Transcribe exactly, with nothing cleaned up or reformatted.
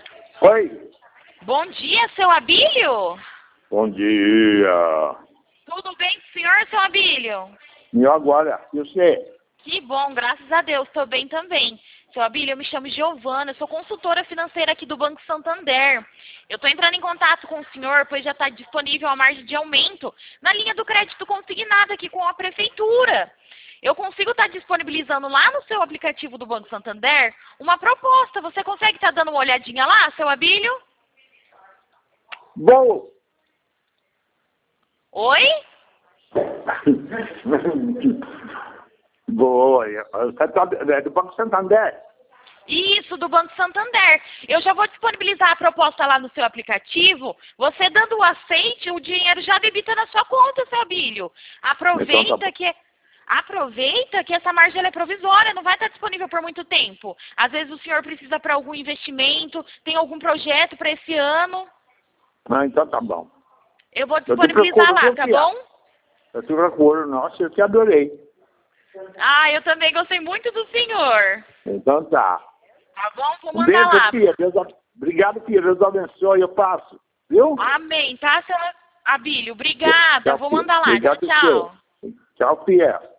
Oi. Bom dia, seu Abílio. Bom dia. Tudo bem com o senhor, seu Abílio? E agora? E você? Que bom, graças a Deus, estou bem também. Seu Abílio, eu me chamo Giovana, eu sou consultora financeira aqui do Banco Santander. Eu estou entrando em contato com o senhor, pois já está disponível a margem de aumento na linha do crédito consignado aqui com a Prefeitura. Eu consigo estar disponibilizando lá no seu aplicativo do Banco Santander uma proposta. Você consegue estar dando uma olhadinha lá, seu Abílio? Bom. Oi? Boa. Você tá, é do Banco Santander? Isso, do Banco Santander. Eu já vou disponibilizar a proposta lá no seu aplicativo. Você dando o aceite, o dinheiro já debita na sua conta, seu Abílio. Aproveita Então tá bom. que... Aproveita que essa margem ela é provisória, não vai estar disponível por muito tempo. Às vezes o senhor precisa para algum investimento, tem algum projeto para esse ano. Ah, então tá bom. Eu vou Eu te disponibilizar procuro lá, tá confiar. bom? Eu te procuro. Nossa, eu te adorei. Ah, eu também gostei muito do senhor. Então tá. Tá bom? Vou Um mandar beijo, lá. tia. Deus, ab- Obrigado, tia. Deus abençoe. Eu passo. Viu? Amém, tá, seu Abílio? Obrigada, Tchau, vou tia. mandar lá. Obrigado, Tchau, tchau. tia. Tchau, Pia.